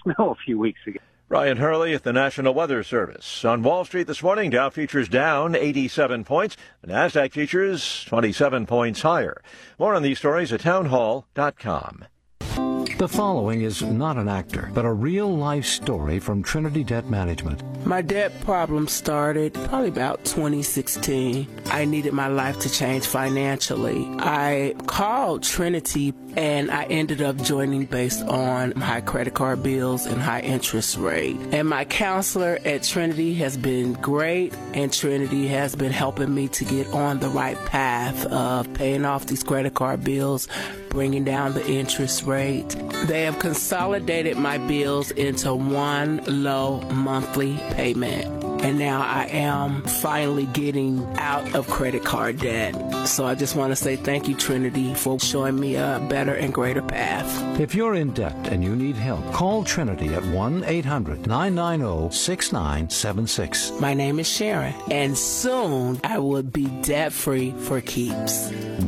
snow a few weeks ago. Ryan Hurley at the National Weather Service. On Wall Street this morning, Dow futures down 87 points. The NASDAQ futures 27 points higher. More on these stories at townhall.com. The following is not an actor, but a real-life story from Trinity Debt Management. My debt problem started probably about 2016. I needed my life to change financially. I called Trinity, and I ended up joining based on high credit card bills and high interest rate. And my counselor at Trinity has been great, and Trinity has been helping me to get on the right path of paying off these credit card bills, bringing down the interest rate. They have consolidated my bills into one low monthly payment. And now I am finally getting out of credit card debt. So I just want to say thank you, Trinity, for showing me a better and greater path. If you're in debt and you need help, call Trinity at 1-800-990-6976. My name is Sharon, and soon I will be debt-free for keeps.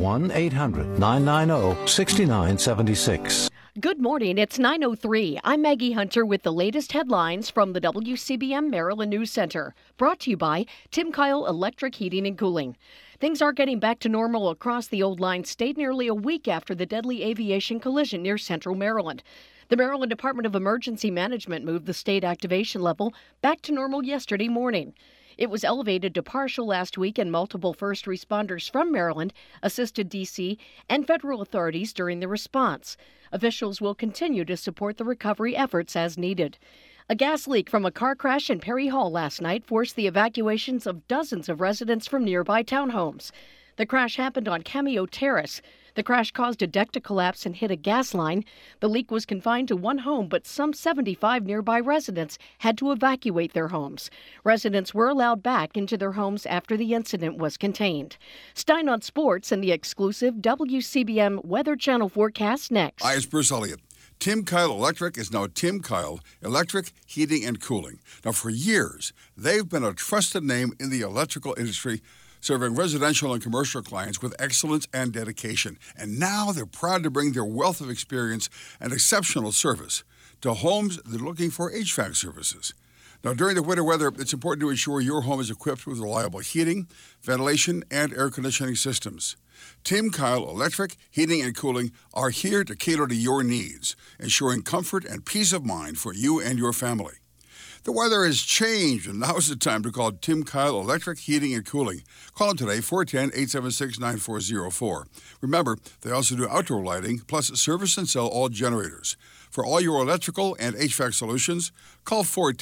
1-800-990-6976. Good morning. It's 9:03. I'm Maggie Hunter with the latest headlines from the WCBM Maryland News Center. Brought to you by Tim Kyle Electric Heating and Cooling. Things are getting back to normal across the Old Line State nearly a week after the deadly aviation collision near central Maryland. The Maryland Department of Emergency Management moved the state activation level back to normal yesterday morning. It was elevated to partial last week, and multiple first responders from Maryland assisted D.C. and federal authorities during the response. Officials will continue to support the recovery efforts as needed. A gas leak from a car crash in Perry Hall last night forced the evacuations of dozens of residents from nearby townhomes. The crash happened on Cameo Terrace. The crash caused a deck to collapse and hit a gas line. The leak was confined to one home, but some 75 nearby residents had to evacuate their homes. Residents were allowed back into their homes after the incident was contained. Stein on Sports and the exclusive WCBM Weather Channel forecast next. Hi, it's Bruce Elliott. Tim Kyle Electric is now Tim Kyle Electric Heating and Cooling. Now, for years, they've been a trusted name in the electrical industry, serving residential and commercial clients with excellence and dedication. And now they're proud to bring their wealth of experience and exceptional service to homes that are looking for HVAC services. Now, during the winter weather, it's important to ensure your home is equipped with reliable heating, ventilation, and air conditioning systems. Tim Kyle Electric Heating and Cooling are here to cater to your needs, ensuring comfort and peace of mind for you and your family. The weather has changed, and now is the time to call Tim Kyle Electric Heating and Cooling. Call them today, 410-876-9404. Remember, they also do outdoor lighting, plus service and sell all generators. For all your electrical and HVAC solutions, call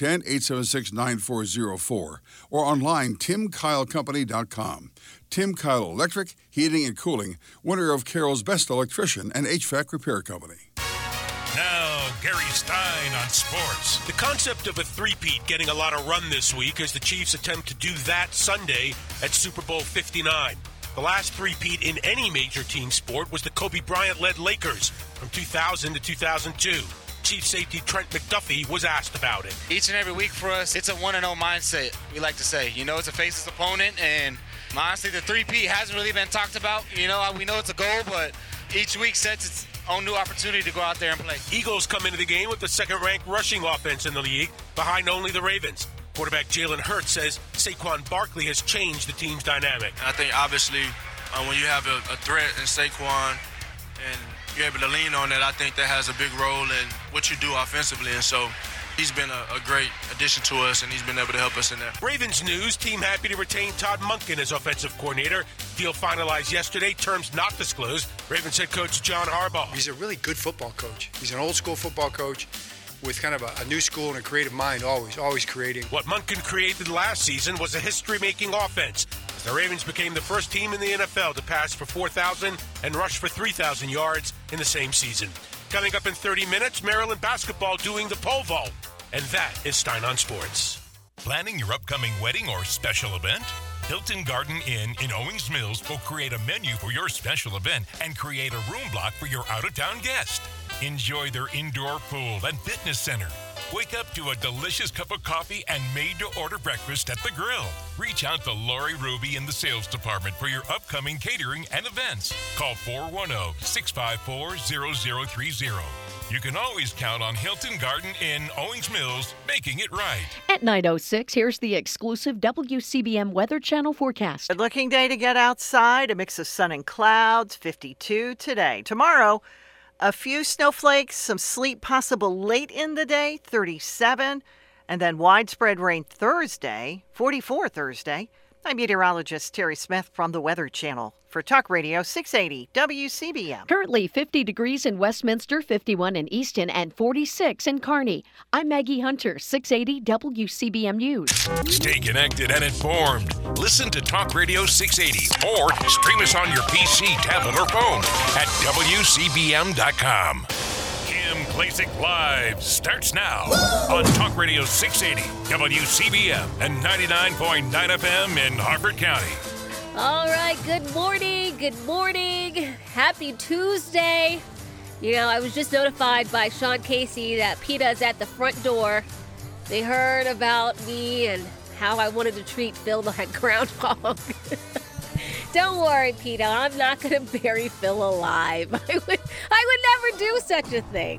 410-876-9404 or online, timkylecompany.com. Tim Kyle Electric Heating and Cooling, winner of Carroll's Best Electrician and HVAC Repair Company. Now, Gary Stein on sports. The concept of a three-peat getting a lot of run this week as the Chiefs attempt to do that Sunday at Super Bowl 59. The last three-peat in any major team sport was the Kobe Bryant-led Lakers from 2000 to 2002. Chief safety Trent McDuffie was asked about it. Each and every week for us, it's a 1-0 mindset, we like to say. You know, it's a faceless opponent, and honestly, the three-peat hasn't really been talked about. You know, we know it's a goal, but each week sets its own new opportunity to go out there and play. Eagles come into the game with the second-ranked rushing offense in the league, behind only the Ravens. Quarterback Jalen Hurts says Saquon Barkley has changed the team's dynamic. I think, obviously, when you have a threat in Saquon and you're able to lean on that, I think that has a big role in what you do offensively. And so he's been a great addition to us, and he's been able to help us in that. Ravens news, team happy to retain Todd Monken as offensive coordinator. Deal finalized yesterday, terms not disclosed. Ravens head coach John Harbaugh. He's a really good football coach. He's an old school football coach with kind of a new school and a creative mind, always creating. What Monken created last season was a history-making offense. The Ravens became the first team in the NFL to pass for 4,000 and rush for 3,000 yards in the same season. Coming up in 30 minutes, Maryland basketball doing the pole vault. And that is Stein on Sports. Planning your upcoming wedding or special event? Hilton Garden Inn in Owings Mills will create a menu for your special event and create a room block for your out-of-town guest. Enjoy their indoor pool and fitness center, Wake up to a delicious cup of coffee and made-to-order breakfast at the grill. Reach out to Lori Ruby in the sales department for your upcoming catering and events. Call 410-654-0030. You can always count on Hilton Garden Inn, Owings Mills, making it right. At 9:06, here's the exclusive WCBM Weather Channel forecast. Good-looking day to get outside. A mix of sun and clouds, 52 today. Tomorrow, a few snowflakes, some sleet possible late in the day, 37. And then widespread rain Thursday, 44 Thursday. I'm meteorologist Terry Smith from the Weather Channel for Talk Radio 680 WCBM. Currently 50 degrees in Westminster, 51 in Easton, and 46 in Kearney. I'm Maggie Hunter, 680 WCBM News. Stay connected and informed. Listen to Talk Radio 680 or stream us on your PC, tablet, or phone at WCBM.com. Kim Klacik Live starts now on Talk Radio 680, WCBM, and 99.9 FM in Harford County. All right, good morning. Good morning. Happy Tuesday. You know, I was just notified by Sean Casey that PETA's at the front door. They heard about me and how I wanted to treat Phil like groundhog. Don't worry, PETA. I'm not going to bury Phil alive. I would never do such a thing.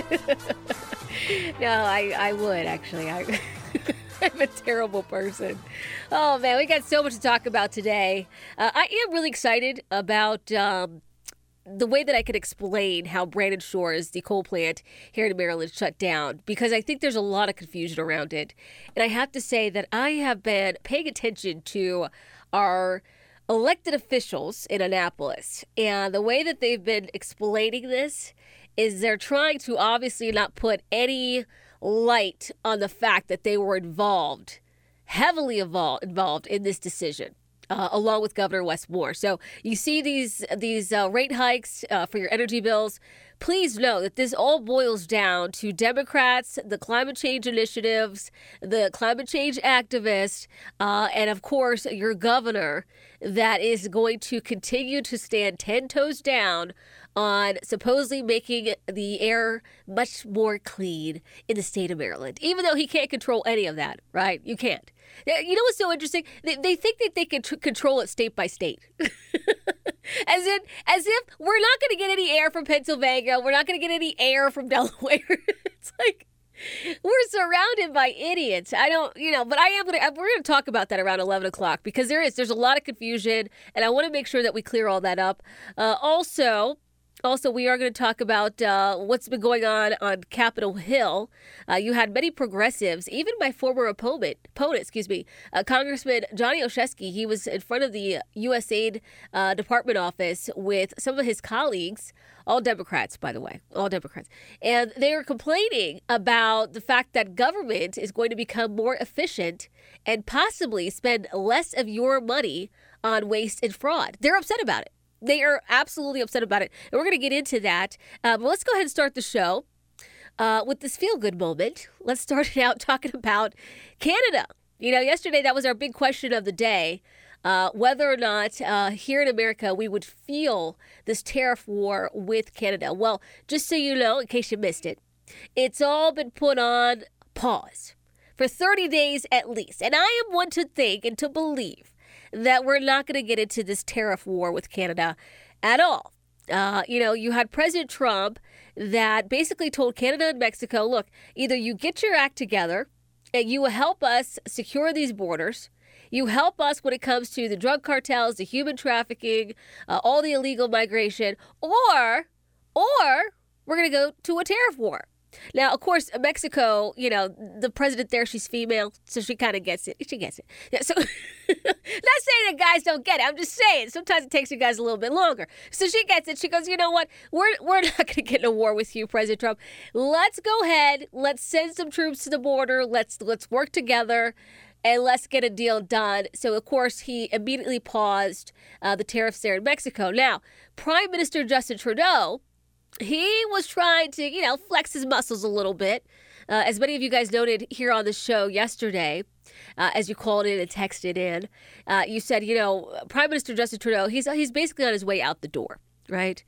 No, I would, actually. I'm a terrible person. Oh, man, we got so much to talk about today. I am really excited about the way that I could explain how Brandon Shores, the coal plant here in Maryland, shut down, because I think there's a lot of confusion around it. And I have to say that I have been paying attention to our elected officials in Annapolis, and the way that they've been explaining this is they're trying to obviously not put any light on the fact that they were heavily involved in this decision, along with Governor Wes Moore. So you see these rate hikes for your energy bills. Please know that this all boils down to Democrats, the climate change initiatives, the climate change activists, and of course your governor that is going to continue to stand 10 toes down on supposedly making the air much more clean in the state of Maryland, even though he can't control any of that, right? You can't. You know what's so interesting? They think that they can control it state by state. As if we're not going to get any air from Pennsylvania. We're not going to get any air from Delaware. It's like we're surrounded by idiots. I don't, but we're going to talk about that around 11 o'clock because there's a lot of confusion, and I want to make sure that we clear all that up. Also, we are going to talk about what's been going on Capitol Hill. You had many progressives, even my former opponent, Congressman Johnny Olszewski. He was in front of the USAID Department office with some of his colleagues, all Democrats, by the way, all Democrats. And they were complaining about the fact that government is going to become more efficient and possibly spend less of your money on waste and fraud. They're upset about it. They are absolutely upset about it. And we're going to get into that. But let's go ahead and start the show with this feel-good moment. Let's start it out talking about Canada. Yesterday that was our big question of the day, whether or not here in America we would feel this tariff war with Canada. Well, just so you know, in case you missed it, it's all been put on pause for 30 days at least. And I am one to think and to believe that we're not going to get into this tariff war with Canada at all. You had President Trump that basically told Canada and Mexico, look, either you get your act together and you will help us secure these borders, you help us when it comes to the drug cartels, the human trafficking, all the illegal migration, or we're going to go to a tariff war. Now, of course, Mexico, the president there, she's female, so she kind of gets it. She gets it. Yeah, so, not saying that guys don't get it. I'm just saying sometimes it takes you guys a little bit longer. So she gets it. She goes, you know what? We're not going to get in a war with you, President Trump. Let's go ahead. Let's send some troops to the border. Let's work together. And let's get a deal done. So, of course, he immediately paused the tariffs there in Mexico. Now, Prime Minister Justin Trudeau, he was trying to, flex his muscles a little bit. As many of you guys noted here on the show yesterday, as you called in and texted in, you said, Prime Minister Justin Trudeau, he's basically on his way out the door. right?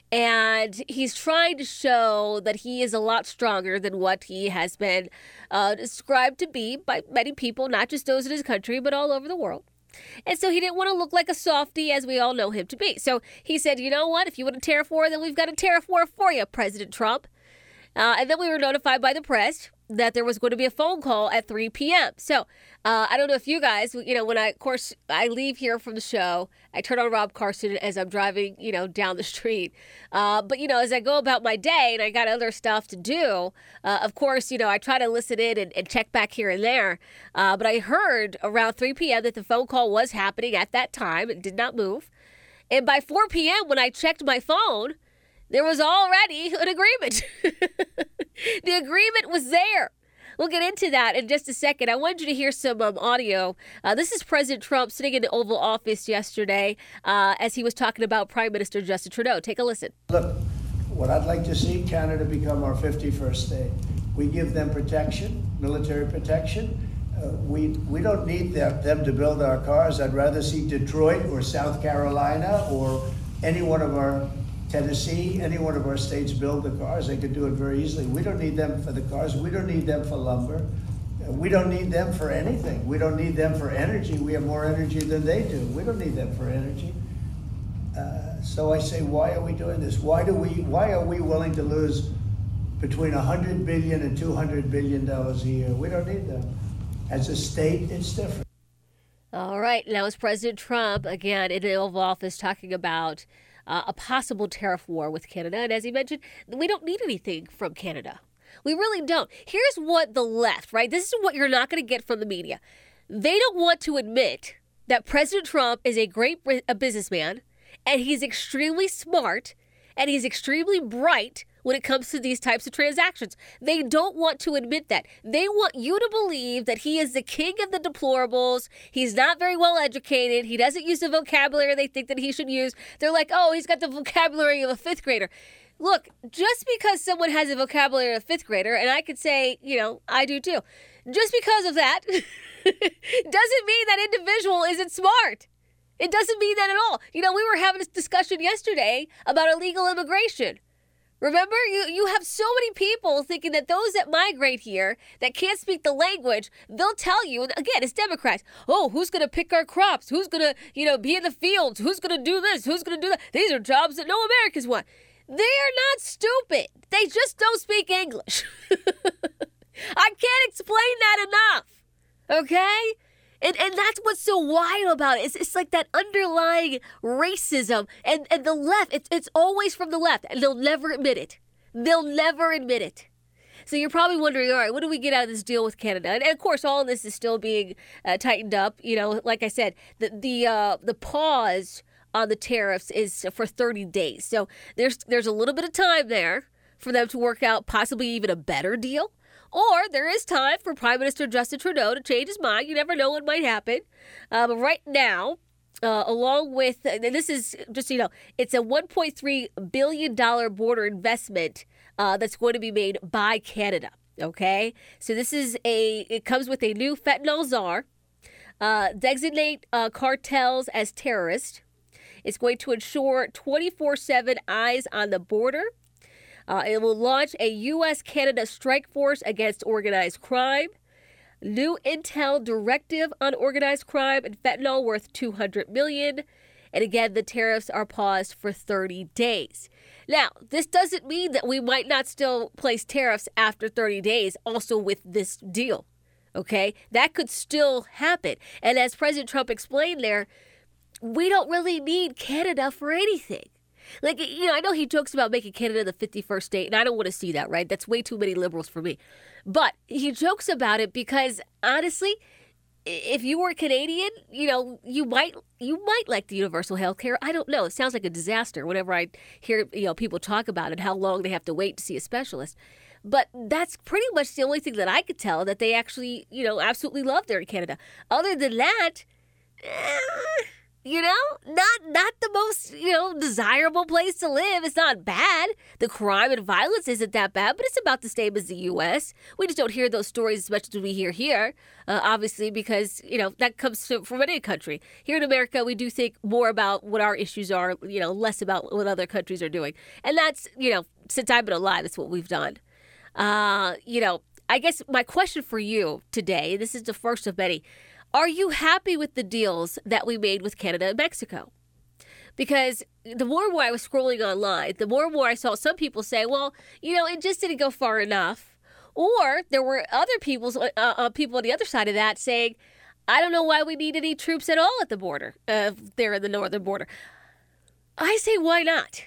And he's trying to show that he is a lot stronger than what he has been described to be by many people, not just those in his country, but all over the world. And so he didn't want to look like a softie, as we all know him to be. So he said, you know what? If you want a tariff war, then we've got a tariff war for you, President Trump. And then we were notified by the press that there was going to be a phone call at 3 p.m. So I don't know if you guys, when I leave here from the show, I turn on Rob Carson as I'm driving, down the street. But, as I go about my day and I got other stuff to do, of course, I try to listen in and check back here and there. But I heard around 3 p.m. that the phone call was happening at that time. It did not move. And by 4 p.m., when I checked my phone, there was already an agreement. The agreement was there. We'll get into that in just a second. I wanted you to hear some audio. This is President Trump sitting in the Oval Office yesterday as he was talking about Prime Minister Justin Trudeau. Take a listen. Look, what I'd like to see, Canada become our 51st state. We give them protection, military protection. We don't need them to build our cars. I'd rather see Detroit or South Carolina or any one of our Tennessee, any one of our states build the cars. They could do it very easily. We don't need them for the cars. We don't need them for lumber. We don't need them for anything. We don't need them for energy. We have more energy than they do. We don't need them for energy. So I say, why are we doing this? Why are we willing to lose between $100 billion and $200 billion a year? We don't need them. As a state, it's different. All right. Now it's President Trump, again, in the Oval Office talking about a possible tariff war with Canada. And as he mentioned, we don't need anything from Canada. We really don't. Here's what the left, right? This is what you're not going to get from the media. They don't want to admit that President Trump is a great businessman, and he's extremely smart, and he's extremely bright when it comes to these types of transactions. They don't want to admit that. They want you to believe that he is the king of the deplorables. He's not very well educated. He doesn't use the vocabulary they think that he should use. They're like, oh, he's got the vocabulary of a fifth grader. Look, just because someone has a vocabulary of a fifth grader, and I could say, I do too, just because of that doesn't mean that individual isn't smart. It doesn't mean that at all. We were having this discussion yesterday about illegal immigration. Remember, you have so many people thinking that those that migrate here that can't speak the language, they'll tell you, and again, it's Democrats, oh, who's going to pick our crops? Who's going to, be in the fields? Who's going to do this? Who's going to do that? These are jobs that no Americans want. They are not stupid. They just don't speak English. I can't explain that enough, okay? And that's what's so wild about it. It's like that underlying racism. And the left, it's always from the left. And they'll never admit it. They'll never admit it. So you're probably wondering, all right, what do we get out of this deal with Canada? And of course, all of this is still being tightened up. Like I said, the pause on the tariffs is for 30 days. So there's a little bit of time there for them to work out possibly even a better deal. Or there is time for Prime Minister Justin Trudeau to change his mind. You never know what might happen. But right now, along with, and this is just, it's a $1.3 billion border investment that's going to be made by Canada. Okay? So it comes with a new fentanyl czar, designate cartels as terrorists. It's going to ensure 24/7 eyes on the border. It will launch a U.S.-Canada strike force against organized crime. New intel directive on organized crime and fentanyl worth $200 million. And again, the tariffs are paused for 30 days. Now, this doesn't mean that we might not still place tariffs after 30 days also with this deal. Okay? That could still happen. And as President Trump explained there, we don't really need Canada for anything. Like, I know he jokes about making Canada the 51st state, and I don't want to see that, right? That's way too many liberals for me. But he jokes about it because, honestly, if you were Canadian, you might like the universal health care. I don't know. It sounds like a disaster whenever I hear, people talk about it, how long they have to wait to see a specialist. But that's pretty much the only thing that I could tell that they actually, absolutely love there in Canada. Other than that, not the most, desirable place to live. It's not bad. The crime and violence isn't that bad, but it's about the same as the U.S. We just don't hear those stories as much as we hear here, obviously, because, that comes from any country. Here in America, we do think more about what our issues are, less about what other countries are doing. And that's, since I've been alive, that's what we've done. I guess my question for you today, this is the first of many, are you happy with the deals that we made with Canada and Mexico? Because the more and more I was scrolling online, the more and more I saw some people say, well, it just didn't go far enough. Or there were other people on the other side of that saying, I don't know why we need any troops at all at the border, there in the northern border. I say, why not?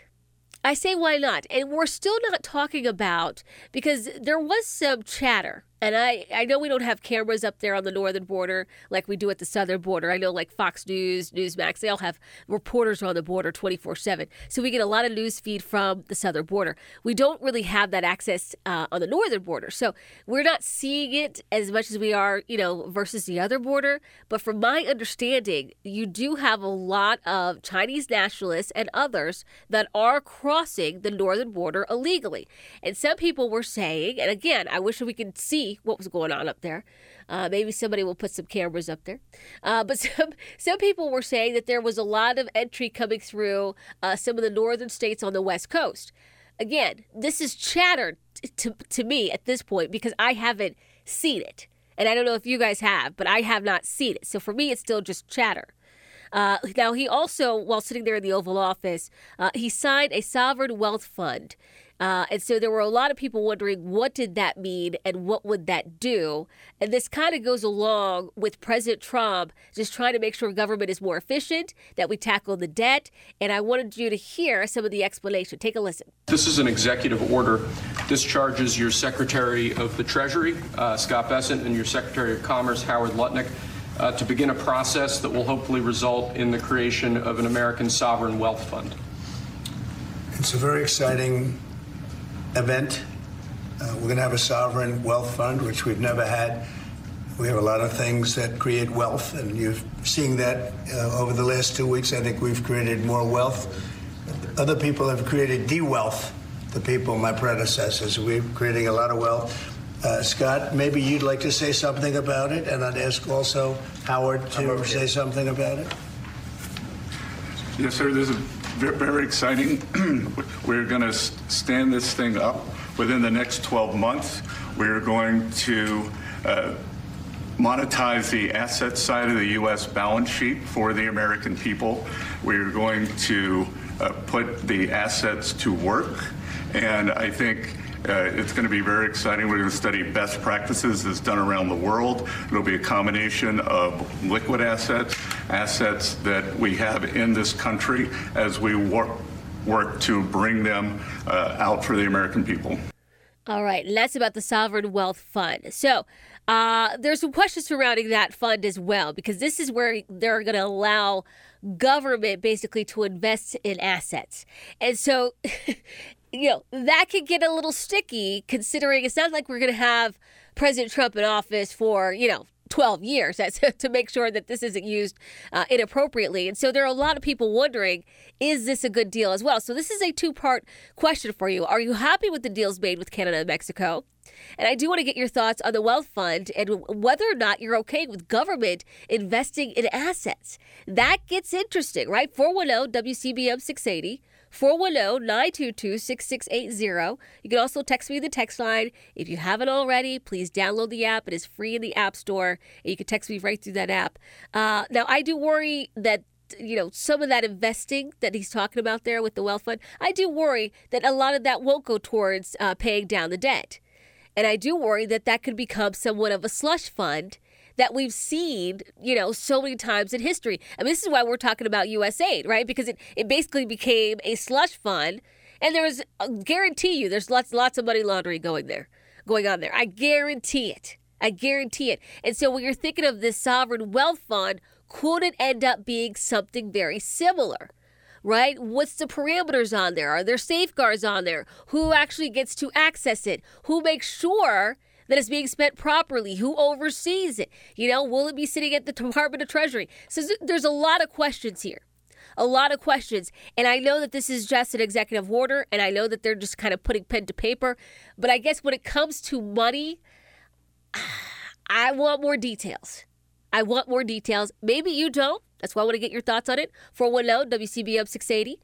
And we're still not talking about, because there was some chatter, and I know we don't have cameras up there on the northern border like we do at the southern border. I know like Fox News, Newsmax, they all have reporters on the border 24/7. So we get a lot of news feed from the southern border. We don't really have that access on the northern border. So we're not seeing it as much as we are, versus the other border. But from my understanding, you do have a lot of Chinese nationalists and others that are crossing the northern border illegally. And some people were saying, and again, I wish we could see what was going on up there. Maybe somebody will put some cameras up there. But some people were saying that there was a lot of entry coming through some of the northern states on the West Coast. Again, this is chatter to me at this point because I haven't seen it. And I don't know if you guys have, but I have not seen it. So for me, it's still just chatter. Now, he also, while sitting there in the Oval Office, he signed a sovereign wealth fund. And so there were a lot of people wondering, what did that mean and what would that do? And this kind of goes along with President Trump just trying to make sure government is more efficient, that we tackle the debt. And I wanted you to hear some of the explanation. Take a listen. This is an executive order. Discharges your Secretary of the Treasury, Scott Bessent, and your Secretary of Commerce, Howard Lutnick, to begin a process that will hopefully result in the creation of an American sovereign wealth fund. It's a very exciting event. We're going to have a sovereign wealth fund, which we've never had. We have a lot of things that create wealth, and you're seeing that over the last 2 weeks. I think we've created more wealth. Other people have created de-wealth, the people, my predecessors. We're creating a lot of wealth. Scott, maybe you'd like to say something about it, and I'd ask also Howard to say something about it. Yes, sir. This is very exciting. We're going to stand this thing up within the next 12 months. We're going to monetize the asset side of the U.S. balance sheet for the American people. We're going to put the assets to work, and I think it's going to be very exciting. We're going to study best practices that's done around the world. It'll be a combination of liquid assets, assets that we have in this country as we work to bring them out for the American people. All right, and that's about the Sovereign Wealth Fund. So there's some questions surrounding that fund as well, because this is where they're going to allow government basically to invest in assets. And so that could get a little sticky, considering it's not like we're going to have President Trump in office for, 12 years to make sure that this isn't used inappropriately. And so there are a lot of people wondering, is this a good deal as well? So this is a two-part question for you. Are you happy with the deals made with Canada and Mexico? And I do want to get your thoughts on the wealth fund and whether or not you're okay with government investing in assets. That gets interesting, right? 410-WCBM 680. 410-922-6680. You can also text me the text line. If you haven't already, please download the app. It is free in the App Store, and you can text me right through that app. Now, I do worry that some of that investing that he's talking about there with the wealth fund, I do worry that a lot of that won't go towards paying down the debt. And I do worry that that could become somewhat of a slush fund that we've seen, so many times in history. I mean, this is why we're talking about USAID, right? Because it basically became a slush fund, and there was, I guarantee you, there's lots of money laundering going on there. I guarantee it. And so when you're thinking of this sovereign wealth fund, could it end up being something very similar? Right? What's the parameters on there? Are there safeguards on there? Who actually gets to access it? Who makes sure that it's being spent properly? Who oversees it? Will it be sitting at the Department of Treasury? So there's a lot of questions here. A lot of questions. And I know that this is just an executive order, and I know that they're just kind of putting pen to paper. But I guess when it comes to money, I want more details. Maybe you don't. That's why I want to get your thoughts on it. 410-WCBM 680,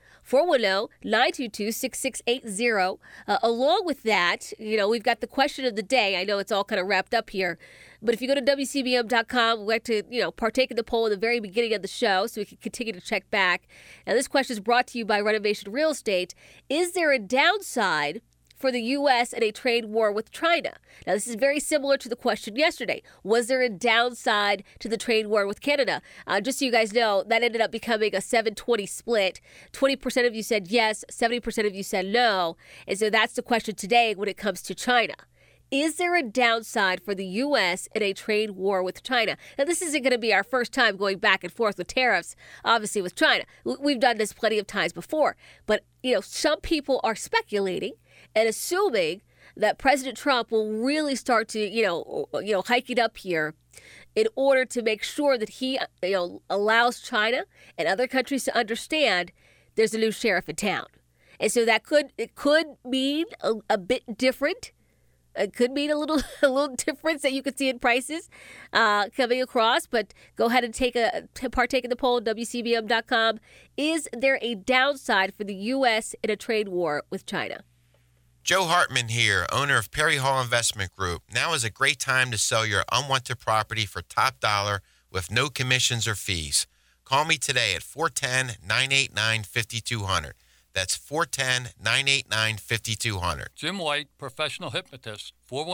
410-922-6680. Along with that, we've got the question of the day. I know it's all kind of wrapped up here. But if you go to WCBM.com, we like to, partake in the poll at the very beginning of the show so we can continue to check back. Now, this question is brought to you by Renovation Real Estate. Is there a downside for the U.S. in a trade war with China? Now, this is very similar to the question yesterday. Was there a downside to the trade war with Canada? Just so you guys know, that ended up becoming a 7-20 split. 20% of you said yes, 70% of you said no. And so that's the question today when it comes to China. Is there a downside for the U.S. in a trade war with China? Now, this isn't going to be our first time going back and forth with tariffs, obviously, with China. We've done this plenty of times before. But, some people are speculating and assuming that President Trump will really start to, hike it up here in order to make sure that he, allows China and other countries to understand there's a new sheriff in town. And so it could mean a bit different. It could mean a little difference that you could see in prices coming across, but go ahead and partake in the poll at WCBM.com. Is there a downside for the U.S. in a trade war with China? Joe Hartman here, owner of Perry Hall Investment Group. Now is a great time to sell your unwanted property for top dollar with no commissions or fees. Call me today at 410-989-5200. That's 410-989-5200. Jim White, professional hypnotist,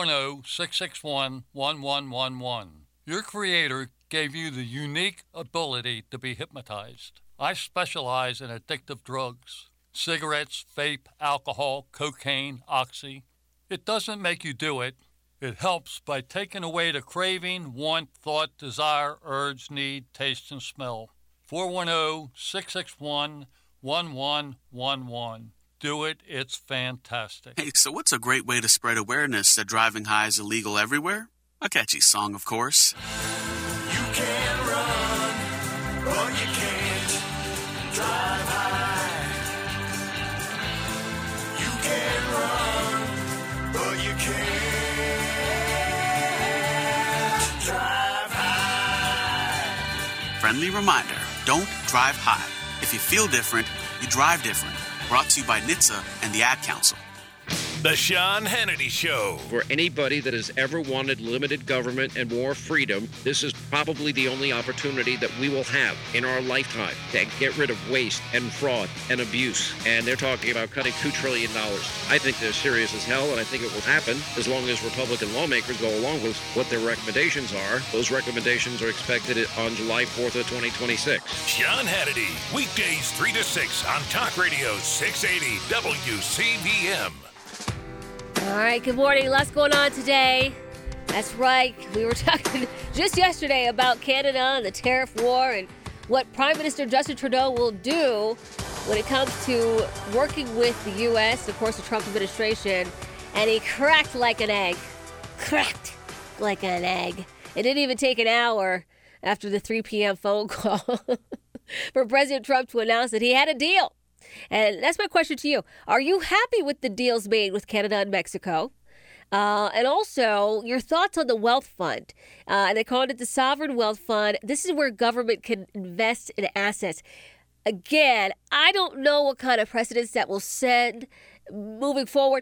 410-661-1111. Your creator gave you the unique ability to be hypnotized. I specialize in addictive drugs. Cigarettes, vape, alcohol, cocaine, oxy. It doesn't make you do it. It helps by taking away the craving, want, thought, desire, urge, need, taste, and smell. 410-661-1111. Do it. It's fantastic. Hey, so what's a great way to spread awareness that driving high is illegal everywhere? A catchy song, of course. You can run, but you can't drive high. You can run, but you can't drive high. Friendly reminder, don't drive high. If you feel different, you drive different. Brought to you by NHTSA and the Ad Council. The Sean Hannity Show. For anybody that has ever wanted limited government and more freedom, this is probably the only opportunity that we will have in our lifetime to get rid of waste and fraud and abuse. And they're talking about cutting $2 trillion. I think they're serious as hell, and I think it will happen as long as Republican lawmakers go along with what their recommendations are. Those recommendations are expected on July 4th of 2026. Sean Hannity, weekdays 3 to 6 on Talk Radio 680 WCBM. All right, good morning. Lots going on today. That's right. We were talking just yesterday about Canada and the tariff war and what Prime Minister Justin Trudeau will do when it comes to working with the U.S., of course, the Trump administration. And he cracked like an egg. Cracked like an egg. It didn't even take an hour after the 3 p.m. phone call for President Trump to announce that he had a deal. And that's my question to you. Are you happy with the deals made with Canada and Mexico? And also, your thoughts on the Wealth Fund. And they called it the Sovereign Wealth Fund. This is where government can invest in assets. Again, I don't know what kind of precedents that will set moving forward.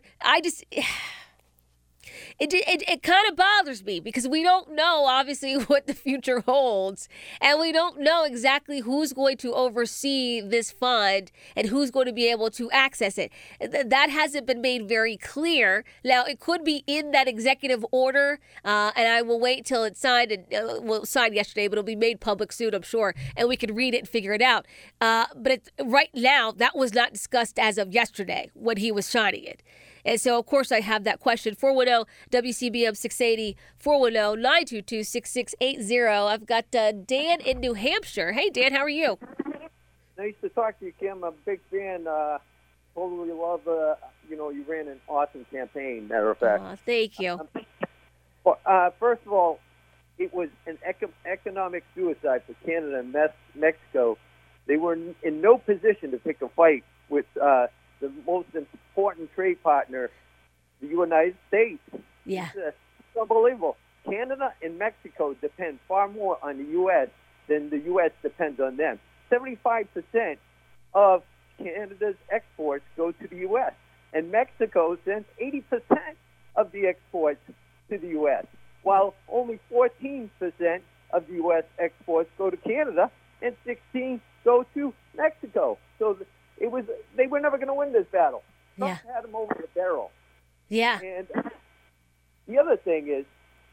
It kind of bothers me because we don't know, obviously, what the future holds. And we don't know exactly who's going to oversee this fund and who's going to be able to access it. That hasn't been made very clear. Now, it could be in that executive order, and I will wait till it's signed. Signed yesterday, but it'll be made public soon, I'm sure, and we can read it and figure it out. But right now, that was not discussed as of yesterday when he was signing it. And so, of course, I have that question. 410-WCBM 680, 410-922-6680. I've got Dan in New Hampshire. Hey, Dan, how are you? Nice to talk to you, Kim. I'm a big fan. Totally love, you ran an awesome campaign, matter of fact. Oh, thank you. Well, first of all, it was an economic suicide for Canada and Mexico. They were in no position to pick a fight with the most important trade partner, the United States. Yeah. It's unbelievable. Canada and Mexico depend far more on the U.S. than the U.S. depends on them. 75% of Canada's exports go to the U.S., and Mexico sends 80% of the exports to the U.S., while only 14% of the U.S. exports go to Canada and 16% go to Mexico. So they were never going to win this battle. Trump had them over the barrel. Yeah. And the other thing is,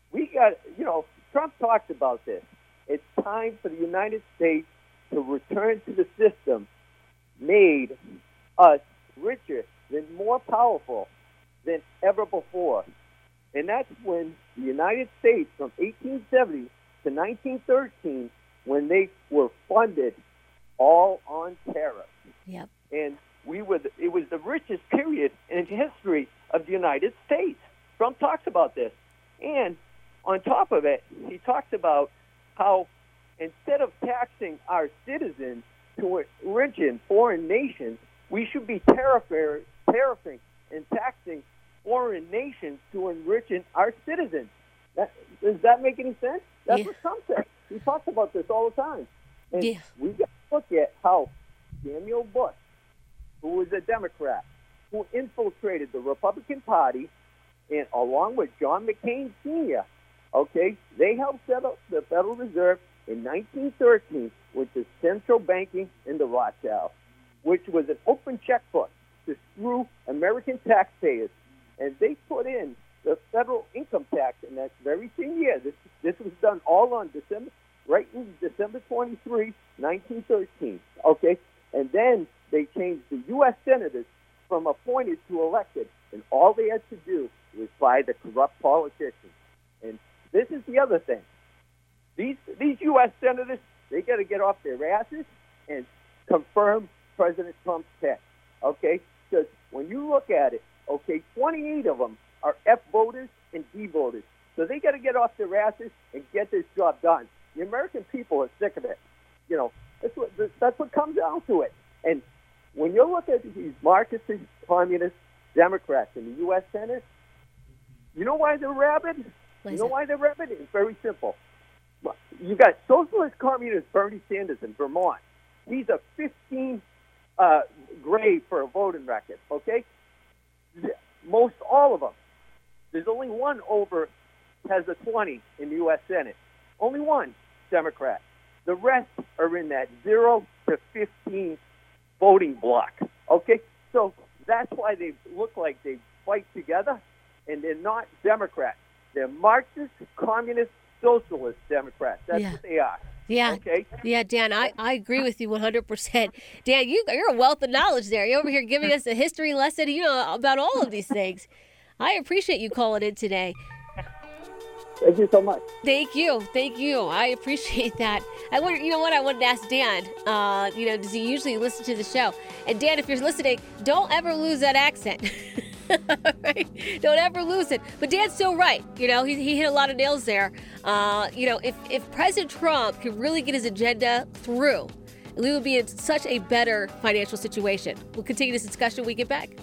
Trump talked about this. It's time for the United States to return to the system made us richer and more powerful than ever before. And that's when the United States, from 1870 to 1913, when they were funded all on tariffs. Yep. And it was the richest period in history of the United States. Trump talks about this. And on top of it, he talks about how instead of taxing our citizens to enriching foreign nations, we should be tariffing and taxing foreign nations to enriching our citizens. Does that make any sense? That's what Trump said. He talks about this all the time. And we got to look at how Samuel Bush, who was a Democrat, who infiltrated the Republican Party, and along with John McCain Sr., they helped set up the Federal Reserve in 1913, which is central banking in the Rothschild, which was an open checkbook to screw American taxpayers. And they put in the federal income tax in that very same year. This was done all on December 23, 1913. And then they changed the U.S. senators from appointed to elected, and all they had to do was buy the corrupt politicians. And this is the other thing. These U.S. senators, they got to get off their asses and confirm President Trump's text. Because when you look at it, 28 of them are F voters and D voters. So they got to get off their asses and get this job done. The American people are sick of it. That's what comes down to it. And when you look at these Marxist, communist Democrats in the U.S. Senate, you know why they're rabid? It's very simple. You got socialist communist Bernie Sanders in Vermont. He's a 15 grade for a voting record, Most all of them. There's only one has a 20 in the U.S. Senate. Only one Democrat. The rest are in that 0 to 15 voting block. So that's why they look like they fight together, and they're not Democrats. They're Marxist, communist, socialist Democrats. That's what they are. Yeah. Yeah, Dan, I agree with you 100%. Dan, you're a wealth of knowledge there. You're over here giving us a history lesson, about all of these things. I appreciate you calling in today. Thank you so much. Thank you. I appreciate that. I wanted to ask Dan, does he usually listen to the show? And Dan, if you're listening, don't ever lose that accent. Right? Don't ever lose it. But Dan's so right. He hit a lot of nails there. If President Trump could really get his agenda through, we would be in such a better financial situation. We'll continue this discussion when we get back.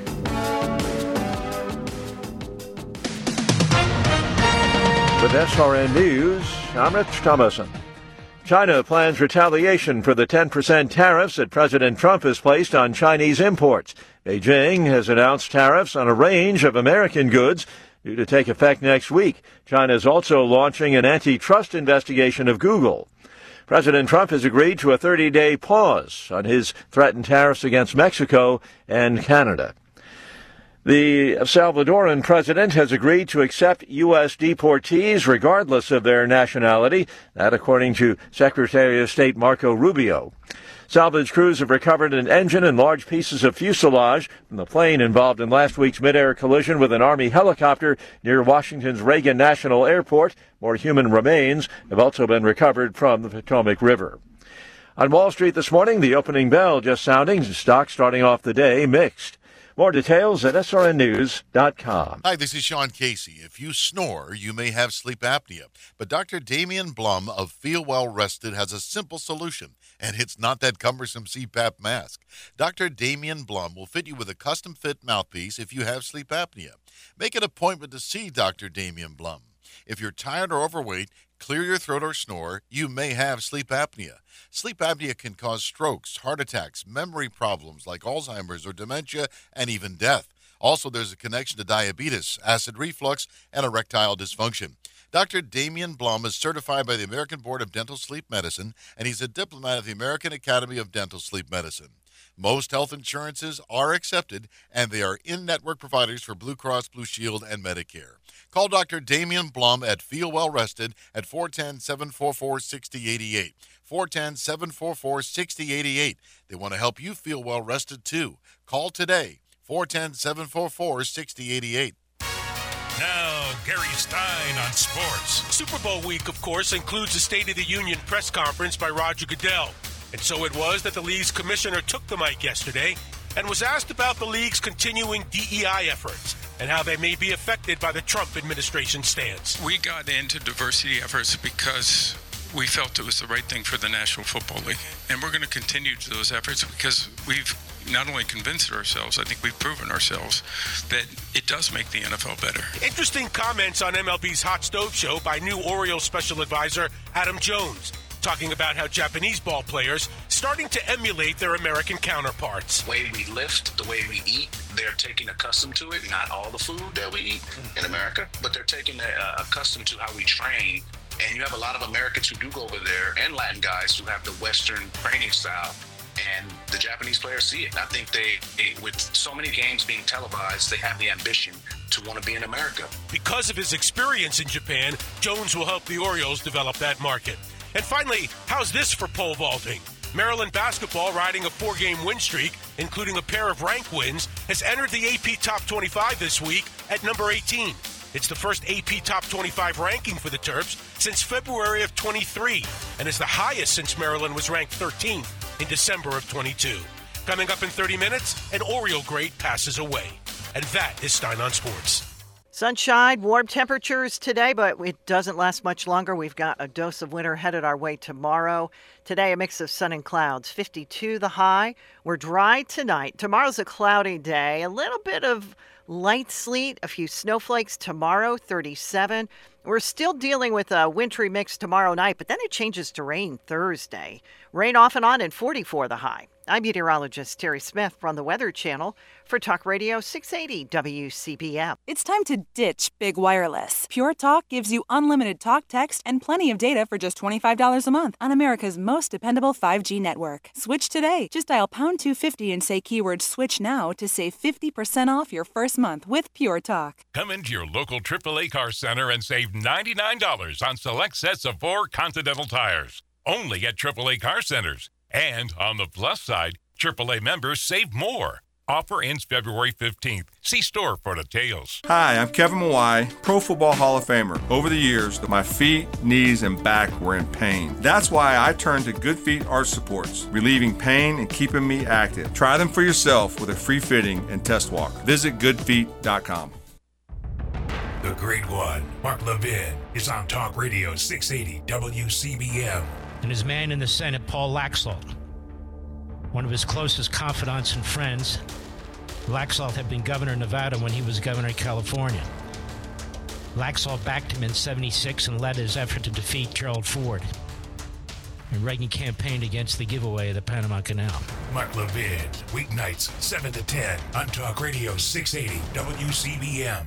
With SRN News, I'm Rich Thomason. China plans retaliation for the 10% tariffs that President Trump has placed on Chinese imports. Beijing has announced tariffs on a range of American goods due to take effect next week. China is also launching an antitrust investigation of Google. President Trump has agreed to a 30-day pause on his threatened tariffs against Mexico and Canada. The Salvadoran president has agreed to accept U.S. deportees regardless of their nationality, that according to Secretary of State Marco Rubio. Salvage crews have recovered an engine and large pieces of fuselage from the plane involved in last week's mid-air collision with an Army helicopter near Washington's Reagan National Airport. More human remains have also been recovered from the Potomac River. On Wall Street this morning, the opening bell just sounding, stocks starting off the day mixed. More details at srnnews.com. Hi, this is Sean Casey. If you snore, you may have sleep apnea. But Dr. Damian Blum of Feel Well Rested has a simple solution, and it's not that cumbersome CPAP mask. Dr. Damian Blum will fit you with a custom-fit mouthpiece if you have sleep apnea. Make an appointment to see Dr. Damian Blum. If you're tired or overweight, clear your throat or snore, you may have sleep apnea. Sleep apnea can cause strokes, heart attacks, memory problems like Alzheimer's or dementia, and even death. Also, there's a connection to diabetes, acid reflux, and erectile dysfunction. Dr. Damian Blum is certified by the American Board of Dental Sleep Medicine, and he's a diplomat of the American Academy of Dental Sleep Medicine. Most health insurances are accepted, and they are in-network providers for Blue Cross Blue Shield and Medicare. Call Dr. Damian Blum at Feel Well Rested at 410-744-6088. 410-744-6088. They want to help you feel well rested, too. Call today, 410-744-6088. Now, Gary Stein on sports. Super Bowl week, of course, includes a State of the Union press conference by Roger Goodell. And so it was that the league's commissioner took the mic yesterday and was asked about the league's continuing DEI efforts and how they may be affected by the Trump administration stance. We got into diversity efforts because we felt it was the right thing for the National Football League. And we're going to continue to those efforts because we've not only convinced ourselves, I think we've proven ourselves that it does make the NFL better. Interesting comments on MLB's Hot Stove Show by new Orioles special advisor Adam Jones, talking about how Japanese ball players starting to emulate their American counterparts. The way we lift, the way we eat, they're taking accustomed to it. Not all the food that we eat in America, but they're taking accustomed to how we train. And you have a lot of Americans who do go over there, and Latin guys who have the Western training style. And the Japanese players see it. I think they, with so many games being televised, they have the ambition to want to be in America. Because of his experience in Japan, Jones will help the Orioles develop that market. And finally, how's this for pole vaulting? Maryland basketball, riding a 4-game win streak, including a pair of rank wins, has entered the AP Top 25 this week at number 18. It's the first AP Top 25 ranking for the Terps since February of 23, and is the highest since Maryland was ranked 13th in December of 22. Coming up in 30 minutes, an Oriole great passes away. And that is Stein on Sports. Sunshine, warm temperatures today, but it doesn't last much longer. We've got a dose of winter headed our way tomorrow. Today, a mix of sun and clouds, 52 the high. We're dry tonight. Tomorrow's a cloudy day, a little bit of light sleet, a few snowflakes tomorrow, 37. We're still dealing with a wintry mix tomorrow night, but then it changes to rain Thursday. Rain off and on, and 44 the high. I'm meteorologist Terry Smith from the Weather Channel for Talk Radio 680 WCBM. It's time to ditch big wireless. Pure Talk gives you unlimited talk, text, and plenty of data for just $25 a month on America's most dependable 5G network. Switch today. Just dial pound 250 and say keyword switch now to save 50% off your first month with Pure Talk. Come into your local AAA Car Center and save $99 on select sets of 4 Continental tires. Only at AAA Car Centers. And on the plus side, AAA members save more. Offer ends February 15th. See store for details. Hi, I'm Kevin Mawai, Pro Football Hall of Famer. Over the years, my feet, knees, and back were in pain. That's why I turned to Good Feet Arch Supports, relieving pain and keeping me active. Try them for yourself with a free fitting and test walk. Visit goodfeet.com. The Great One, Mark Levin, is on Talk Radio 680 WCBM. And his man in the Senate, Paul Laxalt, one of his closest confidants and friends. Laxalt had been governor of Nevada when he was governor of California. Laxalt backed him in '76 and led his effort to defeat Gerald Ford. And Reagan campaigned against the giveaway of the Panama Canal. Mark Levin, weeknights 7 to 10 on Talk Radio 680 WCBM.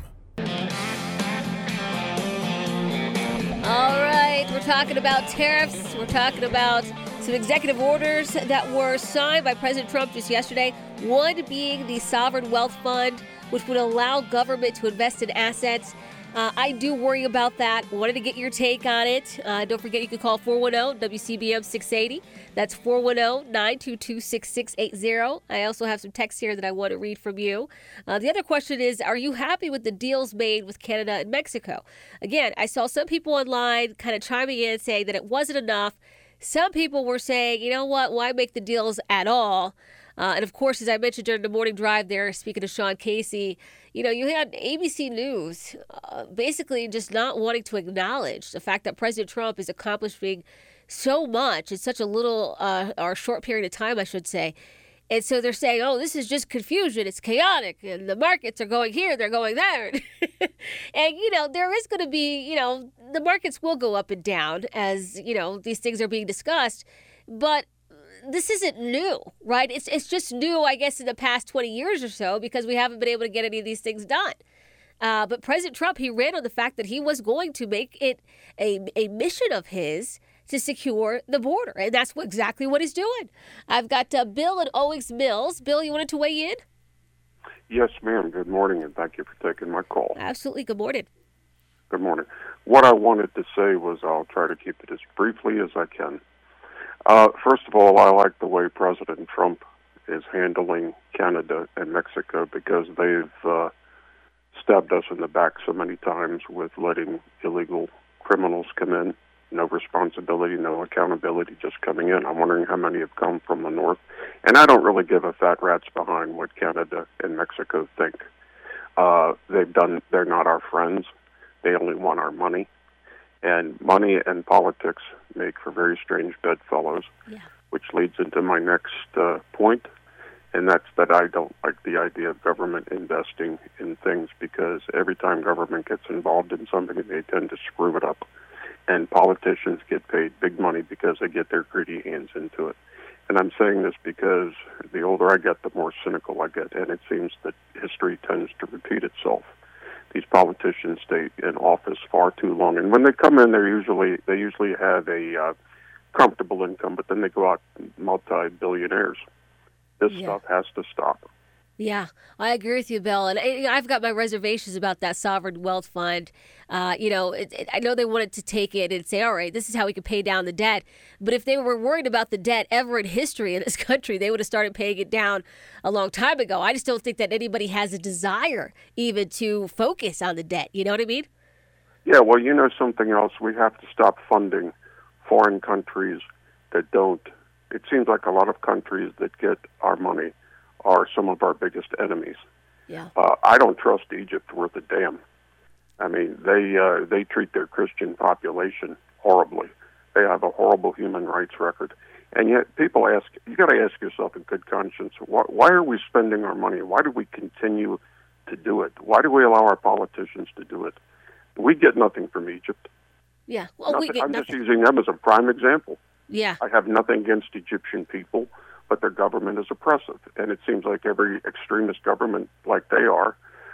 All right, we're talking about tariffs. We're talking about some executive orders that were signed by President Trump just yesterday. One being the Sovereign Wealth Fund, which would allow government to invest in assets. I do worry about that. Wanted to get your take on it. Don't forget you can call 410-WCBM-680. That's 410-922-6680. I also have some text here that I want to read from you. The other question is, are you happy with the deals made with Canada and Mexico? Again, I saw some people online kind of chiming in saying that it wasn't enough. Some people were saying, you know what, why make the deals at all? And of course, as I mentioned during the morning drive there, speaking of Sean Casey, you had ABC News basically just not wanting to acknowledge the fact that President Trump is accomplishing so much in such a little or short period of time, I should say. And so they're saying, oh, this is just confusion. It's chaotic. And the markets are going here. They're going there. And, there is going to be, the markets will go up and down as, these things are being discussed. But this isn't new, right? It's just new, I guess, in the past 20 years or so because we haven't been able to get any of these things done. But President Trump, he ran on the fact that he was going to make it a mission of his to secure the border. And that's exactly what he's doing. I've got Bill at Owings Mills. Bill, you wanted to weigh in? Yes, ma'am. Good morning, and thank you for taking my call. Absolutely. Good morning. Good morning. What I wanted to say was I'll try to keep it as briefly as I can. First of all, I like the way President Trump is handling Canada and Mexico because they've stabbed us in the back so many times with letting illegal criminals come in. No responsibility, no accountability, just coming in. I'm wondering how many have come from the north. And I don't really give a fat rat's behind what Canada and Mexico think. They're not our friends. They only want our money. And money and politics make for very strange bedfellows, which leads into my next point, and that's that I don't like the idea of government investing in things because every time government gets involved in something, they tend to screw it up. And politicians get paid big money because they get their greedy hands into it. And I'm saying this because the older I get, the more cynical I get, and it seems that history tends to repeat itself. These politicians stay in office far too long, and when they come in, they usually have a comfortable income, but then they go out multi-billionaires. This stuff has to stop. Yeah, I agree with you, Bill. And I've got my reservations about that sovereign wealth fund. I know they wanted to take it and say, all right, this is how we can pay down the debt. But if they were worried about the debt ever in history in this country, they would have started paying it down a long time ago. I just don't think that anybody has a desire even to focus on the debt. You know what I mean? Yeah, well, something else. We have to stop funding foreign countries that don't. It seems like a lot of countries that get our money are some of our biggest enemies. Yeah. I don't trust Egypt worth a damn. I mean, they treat their Christian population horribly. They have a horrible human rights record. And yet people ask, you got to ask yourself in good conscience, why are we spending our money? Why do we continue to do it? Why do we allow our politicians to do it? We get nothing from Egypt. Yeah. Well, I'm just using them as a prime example. Yeah. I have nothing against Egyptian people, but their government is oppressive. And it seems like every extremist government, like they are,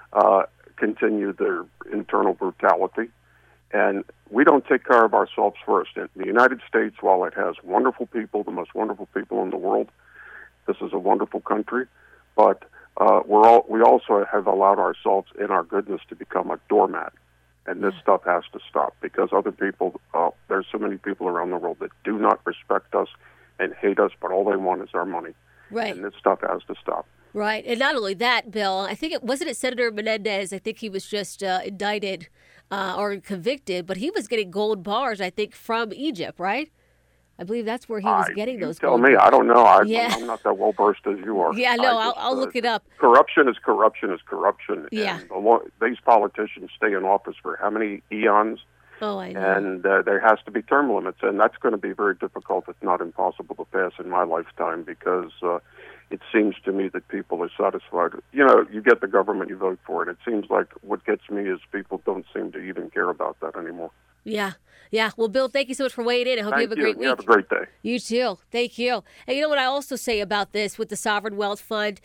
continue their internal brutality. And we don't take care of ourselves first. In the United States, while it has wonderful people, the most wonderful people in the world, this is a wonderful country, but we also have allowed ourselves in our goodness to become a doormat. And this stuff has to stop because other people, there's so many people around the world that do not respect us and hate us, but all they want is our money. Right. And this stuff has to stop. Right. And not only that, Bill, I think wasn't Senator Menendez, I think he was just indicted or convicted, but he was getting gold bars, I think, from Egypt, right? I believe that's where he was getting those tell gold me, bars. I don't know. Yeah. I'm not that well versed as you are. Yeah, no, I'll look it up. Corruption is corruption is corruption. Yeah. And these politicians stay in office for how many eons? Oh, I know. And there has to be term limits, and that's going to be very difficult, if not impossible, to pass in my lifetime because it seems to me that people are satisfied. You get the government, you vote for it. It seems like what gets me is people don't seem to even care about that anymore. Yeah. Yeah. Well, Bill, thank you so much for weighing in. I hope you have a great week. You have a great day. You too. Thank you. And you know what I also say about this with the Sovereign Wealth Fund,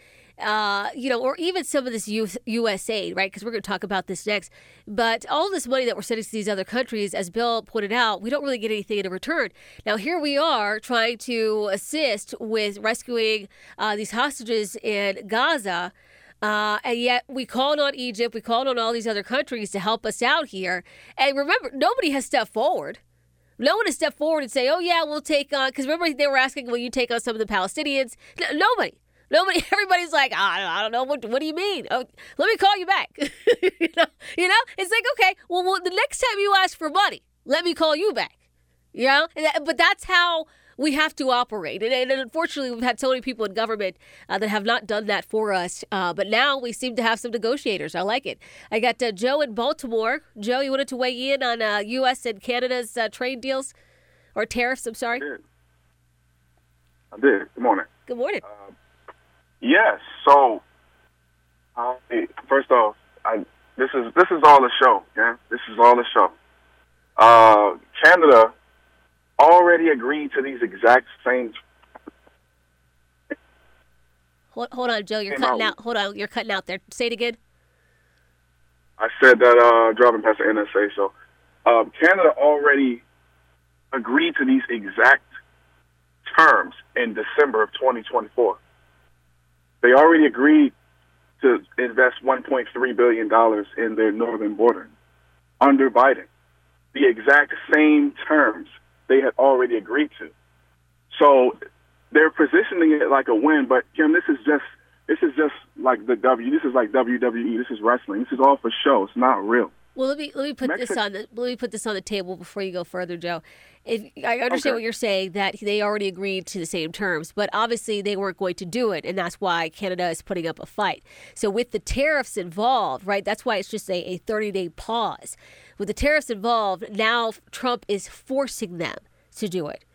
or even some of this USAID, right? Because we're going to talk about this next. But all this money that we're sending to these other countries, as Bill pointed out, we don't really get anything in return. Now, here we are trying to assist with rescuing these hostages in Gaza. And yet we called on Egypt, we called on all these other countries to help us out here. And remember, nobody has stepped forward. No one has stepped forward and say, oh, yeah, we'll take on, because remember they were asking, will you take on some of the Palestinians? Nobody. Everybody's like, I don't know. What do you mean? Oh, let me call you back. you know, it's like, okay, well, the next time you ask for money, let me call you back. But that's how we have to operate. And unfortunately, we've had so many people in government that have not done that for us. But now we seem to have some negotiators. I like it. I got Joe in Baltimore. Joe, you wanted to weigh in on U.S. and Canada's trade deals or tariffs? I'm sorry. I did. Good morning. Good morning. Yes. So, first off, this is all a show. Yeah, this is all a show. Canada already agreed to these exact same. Hold on, Joe. You're cutting out. Hold on. You're cutting out there. Say it again. I said that driving past the NSA. So, Canada already agreed to these exact terms in December of 2024. They already agreed to invest $1.3 billion in their northern border under Biden. The exact same terms they had already agreed to. So they're positioning it like a win, but Kim, this is just like this is like WWE. This is wrestling. This is all for show. It's not real. Well, let me put this on the table before you go further, Joe. I understand what you're saying, that they already agreed to the same terms, but obviously they weren't going to do it, and that's why Canada is putting up a fight. So with the tariffs involved, right, that's why it's just a 30-day pause. With the tariffs involved, now Trump is forcing them to do it.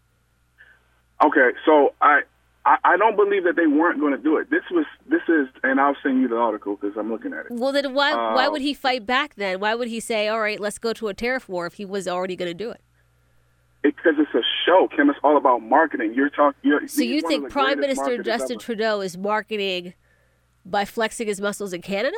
Okay, so I don't believe that they weren't going to do it. This is, and I'll send you the article because I'm looking at it. Well, then why would he fight back then? Why would he say, all right, let's go to a tariff war if he was already going to do it? Because it's a show, Kim. It's all about marketing. So you think Prime Minister Justin Trudeau is marketing by flexing his muscles in Canada?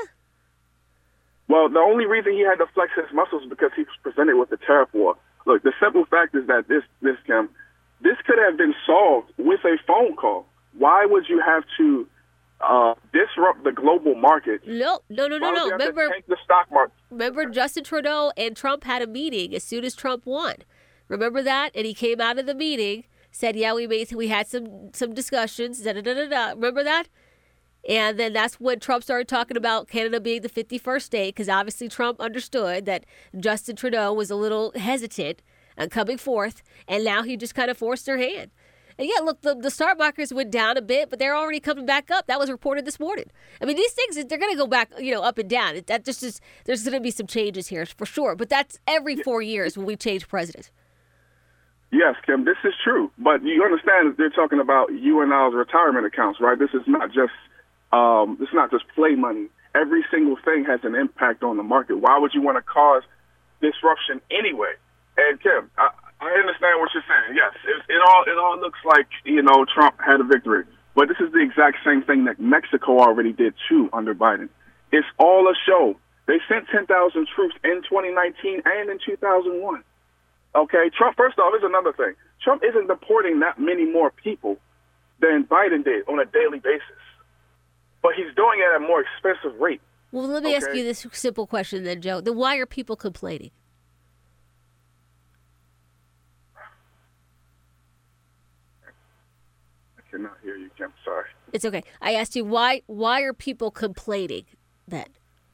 Well, the only reason he had to flex his muscles is because he was presented with the tariff war. Look, the simple fact is that this Kim, this could have been solved with a phone call. Why would you have to disrupt the global market? No. Remember, tank the stock market. Remember, Justin Trudeau and Trump had a meeting as soon as Trump won. Remember that? And he came out of the meeting, said, "Yeah, we had some discussions." Remember that? And then that's when Trump started talking about Canada being the 51st state, because obviously Trump understood that Justin Trudeau was a little hesitant on coming forth, and now he just kind of forced their hand. And yeah, look, the stock markets went down a bit, but they're already coming back up. That was reported this morning. I mean, these things, they're going to go back, up and down. That just is, there's going to be some changes here for sure. But that's every 4 years when we change presidents. Yes, Kim, this is true. But you understand that they're talking about you and I's retirement accounts, right? This is not just play money. Every single thing has an impact on the market. Why would you want to cause disruption anyway? And Kim, I understand what you're saying. Yes, it all looks like Trump had a victory, but this is the exact same thing that Mexico already did too under Biden. It's all a show. They sent 10,000 troops in 2019 and in 2001. Okay, Trump. First off, is another thing. Trump isn't deporting that many more people than Biden did on a daily basis, but he's doing it at a more expensive rate. Well, let me ask you this simple question then, Joe. Then why are people complaining? I cannot hear you, Kim. Sorry. It's okay. I asked you why are people complaining then?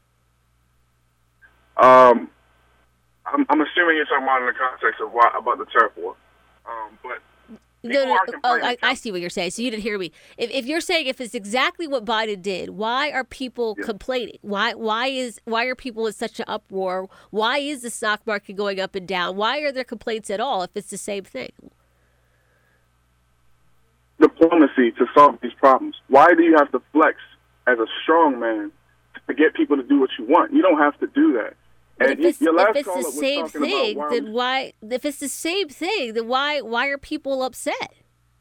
I'm assuming you're talking about in the context of about the tariff war. I see what you're saying. So you didn't hear me. If you're saying if it's exactly what Biden did, why are people complaining? Why are people in such an uproar? Why is the stock market going up and down? Why are there complaints at all if it's the same thing? Diplomacy to solve these problems. Why do you have to flex as a strong man to get people to do what you want? You don't have to do that. And if it's the same thing, then why? If it's the same thing, then why are people upset?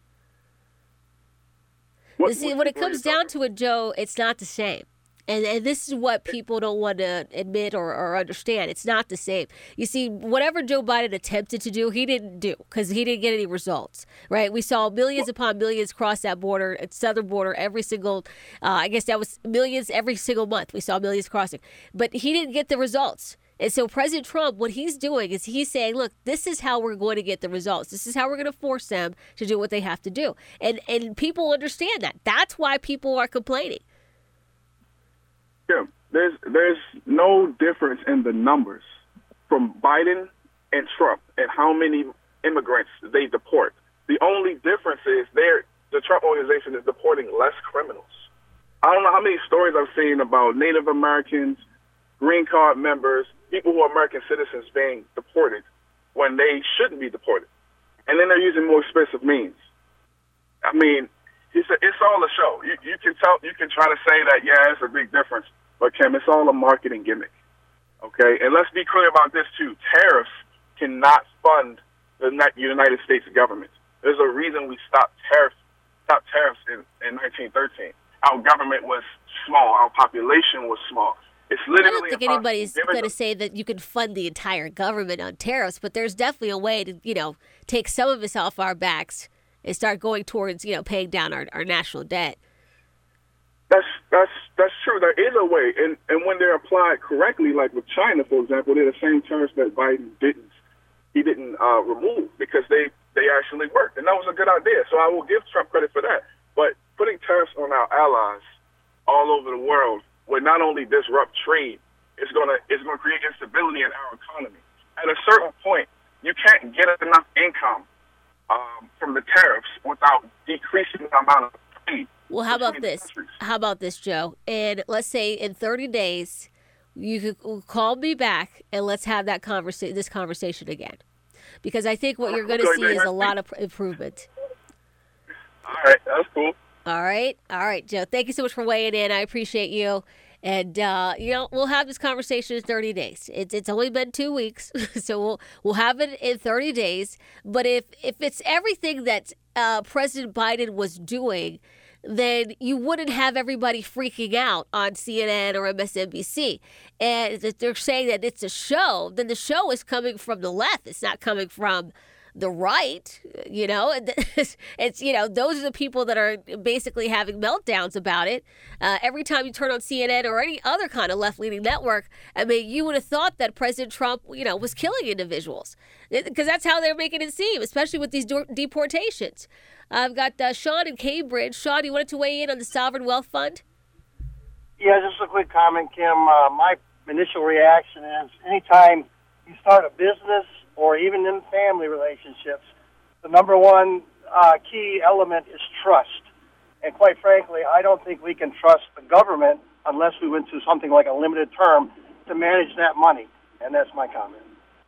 See, when it comes down to it, Joe, it's not the same. And this is what people don't want to admit or understand. It's not the same. You see, whatever Joe Biden attempted to do, he didn't do because he didn't get any results, right? We saw millions upon millions cross that border, southern border, every single, I guess that was millions every single month. We saw millions crossing. But he didn't get the results. And so President Trump, what he's doing is he's saying, look, this is how we're going to get the results. This is how we're going to force them to do what they have to do. And people understand that. That's why people are complaining. Yeah, there's no difference in the numbers from Biden and Trump and how many immigrants they deport. The only difference is the Trump organization is deporting less criminals. I don't know how many stories I've seen about Native Americans, green card members, people who are American citizens being deported when they shouldn't be deported. And then they're using more expensive means. I mean, it's all a show. You can try to say that, yeah, it's a big difference. But, Kim, it's all a marketing gimmick. Okay? And let's be clear about this, too. Tariffs cannot fund the United States government. There's a reason we stopped tariffs in 1913. Our government was small. Our population was small. It's literally. I don't think anybody's going to say that you can fund the entire government on tariffs, but there's definitely a way to, take some of this off our backs and start going towards, paying down our national debt. That's true. There is a way, and when they're applied correctly, like with China, for example, they're the same tariffs that Biden didn't remove because they actually worked, and that was a good idea. So I will give Trump credit for that. But putting tariffs on our allies all over the world would not only disrupt trade, it's going to create instability in our economy. At a certain point, you can't get enough income from the tariffs without decreasing the amount of trade. Well, how about this? How about this, Joe? And let's say in 30 days, you could call me back and let's have this conversation again. Because I think what you're going to see is a lot of improvement. All right, that's cool. All right, Joe. Thank you so much for weighing in. I appreciate you. And, we'll have this conversation in 30 days. It's only been 2 weeks, so we'll have it in 30 days. But if it's everything that President Biden was doing, then you wouldn't have everybody freaking out on CNN or MSNBC. And if they're saying that it's a show, then the show is coming from the left. It's not coming from the right, it's, those are the people that are basically having meltdowns about it. Every time you turn on CNN or any other kind of left-leaning network, I mean, you would have thought that President Trump, was killing individuals because that's how they're making it seem, especially with these deportations. I've got Sean in Cambridge. Sean, you wanted to weigh in on the Sovereign Wealth Fund? Yeah, just a quick comment, Kim. My initial reaction is anytime you start a business or even in family relationships, the number one key element is trust. And quite frankly, I don't think we can trust the government unless we went to something like a limited term to manage that money. And that's my comment.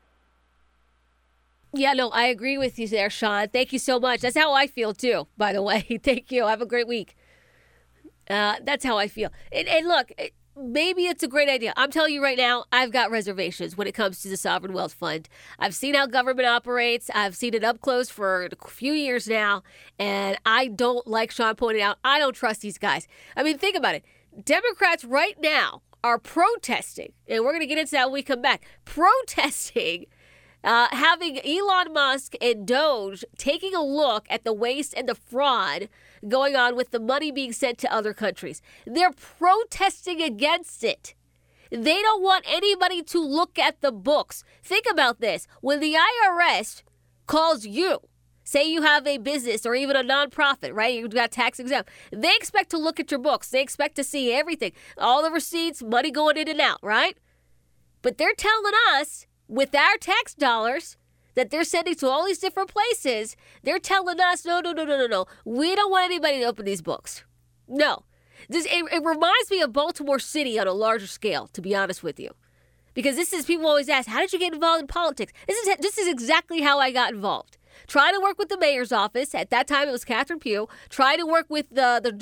Yeah, no, I agree with you there, Sean. Thank you so much. That's how I feel, too, by the way. Thank you. Have a great week. That's how I feel. And look, maybe it's a great idea. I'm telling you right now, I've got reservations when it comes to the Sovereign Wealth Fund. I've seen how government operates. I've seen it up close for a few years now. And I don't, like Sean pointed out, I don't trust these guys. I mean, think about it. Democrats right now are protesting, and we're going to get into that when we come back, protesting having Elon Musk and Doge taking a look at the waste and the fraud going on with the money being sent to other countries. They're protesting against it. They don't want anybody to look at the books. Think about this. When the IRS calls you, say you have a business or even a nonprofit, right? You've got tax exempt. They expect to look at your books. They expect to see everything, all the receipts, money going in and out, right? But they're telling us, with our tax dollars that they're sending to all these different places, they're telling us, no. We don't want anybody to open these books. No. It reminds me of Baltimore City on a larger scale, to be honest with you. Because people always ask, how did you get involved in politics? This is exactly how I got involved. Trying to work with the mayor's office. At that time, it was Catherine Pugh. Trying to work with the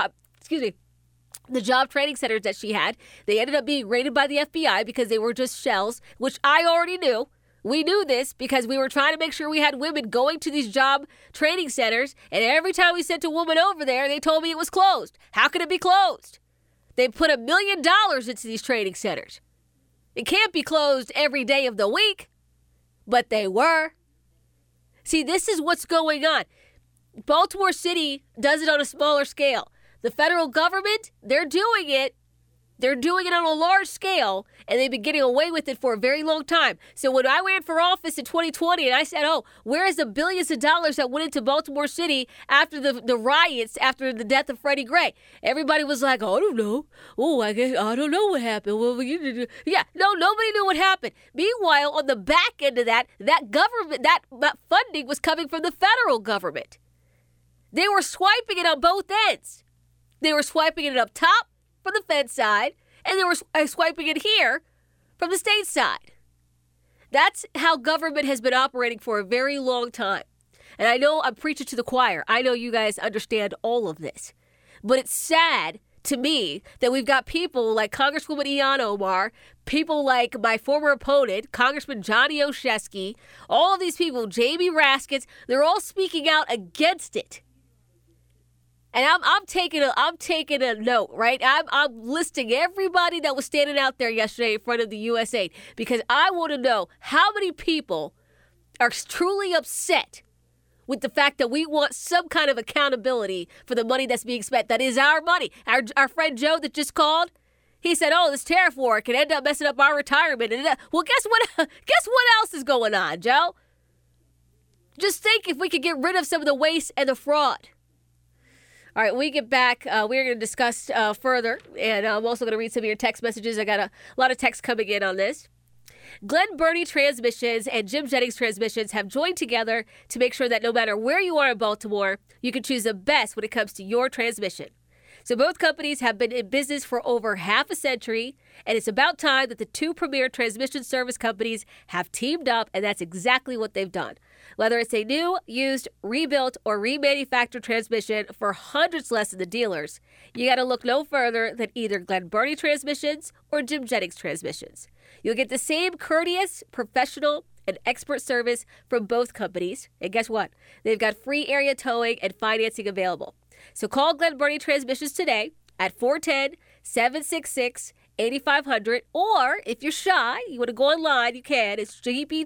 job training centers that she had. They ended up being raided by the FBI because they were just shells, which I already knew. We knew this because we were trying to make sure we had women going to these job training centers, and every time we sent a woman over there, they told me it was closed. How could it be closed? They put $1 million into these training centers. It can't be closed every day of the week, but they were. See, this is what's going on. Baltimore City does it on a smaller scale. The federal government, they're doing it They're doing it on a large scale, and they've been getting away with it for a very long time. So when I ran for office in 2020 and I said, where is the billions of dollars that went into Baltimore City after the riots, after the death of Freddie Gray? Everybody was like, I don't know. I don't know what happened. Nobody knew what happened. Meanwhile, on the back end of that government, that funding was coming from the federal government. They were swiping it on both ends. They were swiping it up top from the Fed side, and they were swiping it here from the state side. That's how government has been operating for a very long time. And I know I'm preaching to the choir. I know you guys understand all of this. But it's sad to me that we've got people like Congresswoman Ilhan Omar, people like my former opponent, Congressman Johnny Olszewski, all of these people, Jamie Raskins, they're all speaking out against it. And I'm taking a note, right? I'm listing everybody that was standing out there yesterday in front of the USAID because I want to know how many people are truly upset with the fact that we want some kind of accountability for the money that's being spent. That is our money. Our friend Joe that just called, he said, this tariff war could end up messing up our retirement. Well, guess what? Guess what else is going on, Joe? Just think if we could get rid of some of the waste and the fraud. All right, when we get back, we're going to discuss further, and I'm also going to read some of your text messages. I got a lot of texts coming in on this. Glenn Burney Transmissions and Jim Jennings Transmissions have joined together to make sure that no matter where you are in Baltimore, you can choose the best when it comes to your transmission. So both companies have been in business for over half a century, and it's about time that the two premier transmission service companies have teamed up, and that's exactly what they've done. Whether it's a new, used, rebuilt, or remanufactured transmission for hundreds less than the dealers, you got to look no further than either Glenn Burney Transmissions or Jim Jennings Transmissions. You'll get the same courteous, professional, and expert service from both companies. And guess what? They've got free area towing and financing available. So call Glenn Burney Transmissions today at 410-766-8500. Or if you're shy, you want to go online, you can. It's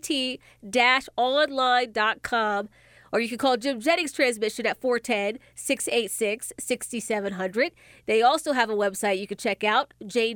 gpt-online.com. Or you can call Jim Jennings Transmission at 410-686-6700. They also have a website you can check out,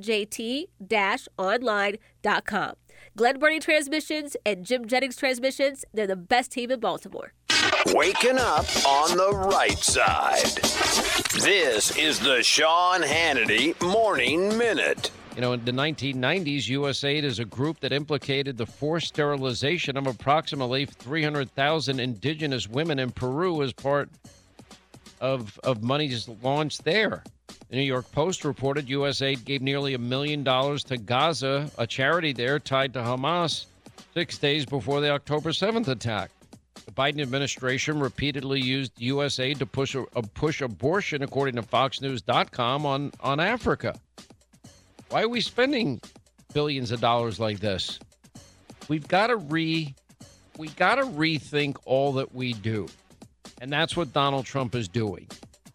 jjt-online.com. Glenn Burney Transmissions and Jim Jennings Transmissions, they're the best team in Baltimore. Waking up on the right side. This is the Sean Hannity Morning Minute. In the 1990s, USAID is a group that implicated the forced sterilization of approximately 300,000 indigenous women in Peru as part of monies launched there. The New York Post reported USAID gave nearly $1 million to Gaza, a charity there tied to Hamas, 6 days before the October 7th attack. The Biden administration repeatedly used USAID to push abortion, according to FoxNews.com, on Africa. Why are we spending billions of dollars like this? We've got to rethink all that we do. And that's what Donald Trump is doing.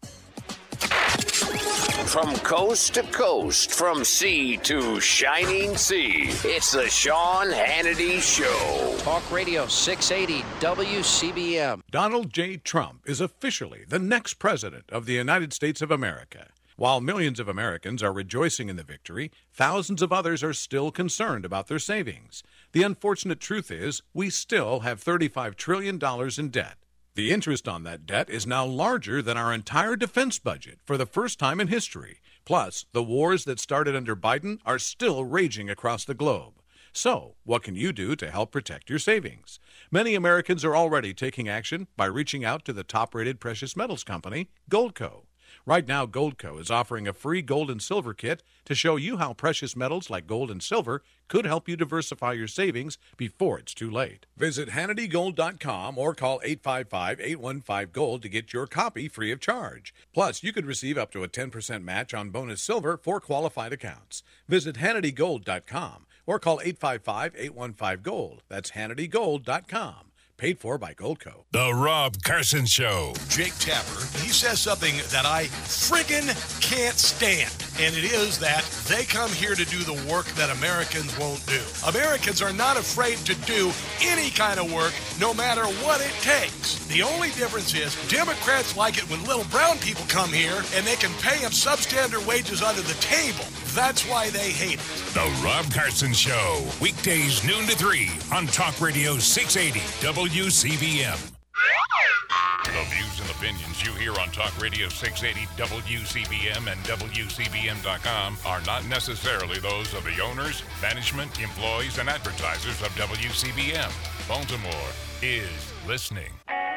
From coast to coast, from sea to shining sea, it's the Sean Hannity Show. Talk Radio 680 WCBM. Donald J. Trump is officially the next president of the United States of America. While millions of Americans are rejoicing in the victory, thousands of others are still concerned about their savings. The unfortunate truth is, we still have $35 trillion in debt. The interest on that debt is now larger than our entire defense budget for the first time in history. Plus, the wars that started under Biden are still raging across the globe. So, what can you do to help protect your savings? Many Americans are already taking action by reaching out to the top-rated precious metals company, Goldco. Right now, Goldco is offering a free gold and silver kit to show you how precious metals like gold and silver could help you diversify your savings before it's too late. Visit HannityGold.com or call 855-815-GOLD to get your copy free of charge. Plus, you could receive up to a 10% match on bonus silver for qualified accounts. Visit HannityGold.com or call 855-815-GOLD. That's HannityGold.com. Paid for by Goldco. The Rob Carson Show. Jake Tapper, he says something that I friggin' can't stand. and it is that they come here to do the work that Americans won't do. Americans are not afraid to do any kind of work, no matter what it takes. The only difference is Democrats like it when little brown people come here and they can pay them substandard wages under the table. That's why they hate it. The Rob Carson Show, weekdays noon to 3 on Talk Radio 680 WCBM. The views and opinions you hear on Talk Radio 680 WCBM and WCBM.com are not necessarily those of the owners, management, employees, and advertisers of WCBM. Baltimore is listening.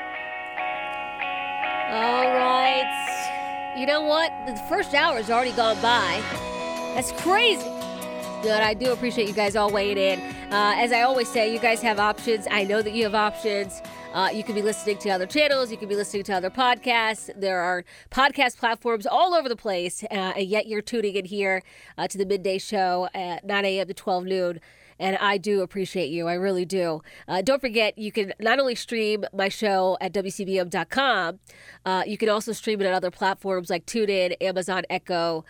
All right. You know what? The first hour has already gone by. That's crazy. But I do appreciate you guys all weighing in. As I always say, you guys have options. I know that you have options. You could be listening to other channels. You could be listening to other podcasts. There are podcast platforms all over the place, and yet you're tuning in here to the midday show at 9 a.m. to 12 noon. And I do appreciate you. I really do. Don't forget, you can not only stream my show at WCBM.com, you can also stream it on other platforms like TuneIn, Amazon Echo,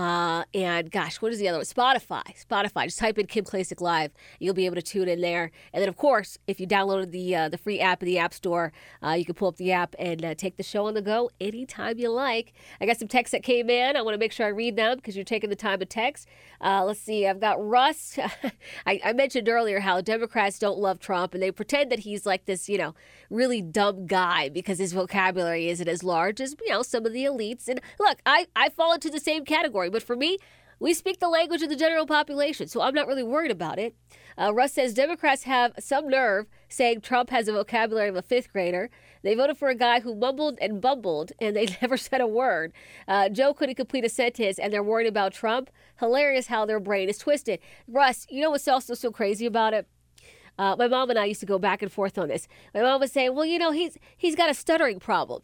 and gosh, what is the other one? Spotify. Just type in Kim Klacik Live. You'll be able to tune in there. And then, of course, if you downloaded the free app in the App Store, you can pull up the app and take the show on the go anytime you like. I got some texts that came in. I want to make sure I read them because you're taking the time to text. Let's see. I've got Russ. I mentioned earlier how Democrats don't love Trump, and they pretend that he's like this, really dumb guy because his vocabulary isn't as large as, some of the elites. And look, I fall into the same category, but for me, we speak the language of the general population, so I'm not really worried about it. Russ says Democrats have some nerve saying Trump has a vocabulary of a fifth grader. They voted for a guy who mumbled and bumbled, and they never said a word. Joe couldn't complete a sentence, and they're worried about Trump. Hilarious how their brain is twisted. Russ, you know what's also so crazy about it? My mom and I used to go back and forth on this. My mom was saying, well, he's got a stuttering problem.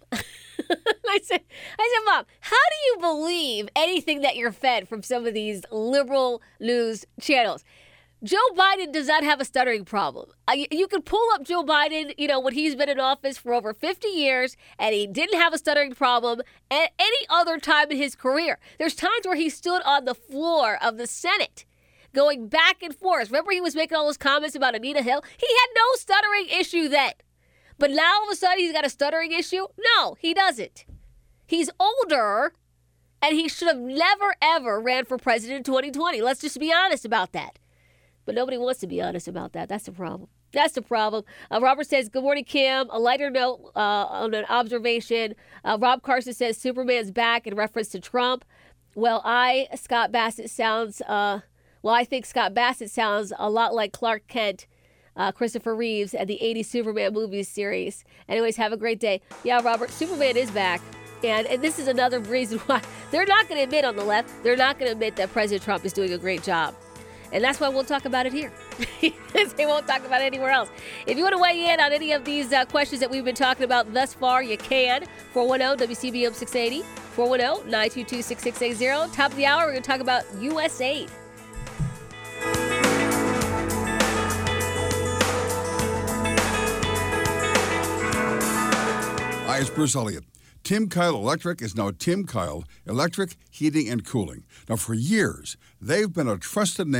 I said, Mom, how do you believe anything that you're fed from some of these liberal news channels? Joe Biden does not have a stuttering problem. You can pull up Joe Biden, when he's been in office for over 50 years, and he didn't have a stuttering problem at any other time in his career. There's times where he stood on the floor of the Senate going back and forth. Remember he was making all those comments about Anita Hill? He had no stuttering issue then. But now all of a sudden he's got a stuttering issue? No, he doesn't. He's older, and he should have never, ever ran for president in 2020. Let's just be honest about that. But nobody wants to be honest about that. That's the problem. Robert says, good morning, Kim. A lighter note on an observation. Rob Carson says Superman's back in reference to Trump. Well, I think Scott Bassett sounds a lot like Clark Kent, Christopher Reeves, and the 80s Superman movie series. Anyways, have a great day. Yeah, Robert, Superman is back. And this is another reason why they're not going to admit on the left, they're not going to admit that President Trump is doing a great job. And that's why we'll talk about it here. They won't talk about it anywhere else. If you want to weigh in on any of these questions that we've been talking about thus far, you can. 410-WCBM 680, 410-922-6680. Top of the hour, we're going to talk about USAID. Hi, it's Bruce Elliott. Tim Kyle Electric is now Tim Kyle Electric Heating and Cooling. Now, for years, they've been a trusted name